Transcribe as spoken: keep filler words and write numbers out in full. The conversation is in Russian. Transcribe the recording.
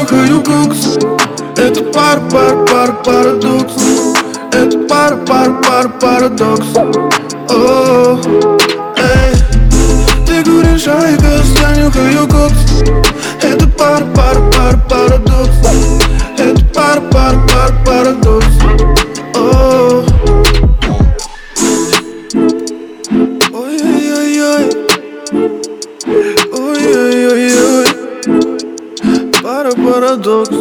нюхаю кокс. Это пар, пар, пар, парадокс. Это пар, пар, пар, парадокс. О, эй, ты говоришь, ай, газ, я нюхаю кокс. Это пар, пар, пар, парадокс. Это пар, пар, пар, парадокс. О, ой-ой-ой-ой, ой-ой-ой-ой, пара, парадокс.